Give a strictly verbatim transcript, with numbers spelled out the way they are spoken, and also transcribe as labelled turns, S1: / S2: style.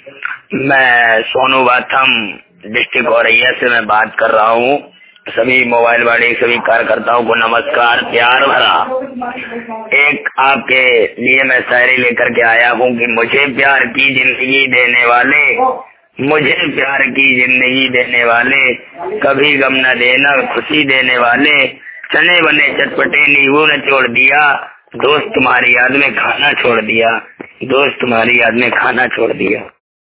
S1: मैं सोनू बाथम डिस्ट्रिक्ट औरैया से मैं बात कर रहा हूँ। सभी मोबाइल वाले सभी कार्यकर्ताओं को नमस्कार प्यार भरा। एक आपके लिए मैं शायरी लेकर के आया हूँ कि मुझे प्यार की जिंदगी देने वाले, मुझे प्यार की जिंदगी देने वाले, कभी गम न देना खुशी देने वाले, चने बने चटपटे नींबू ने छोड़ दिया, दोस्त तुम्हारी याद में खाना छोड़ दिया, दोस्त तुम्हारी याद में खाना छोड़ दिया।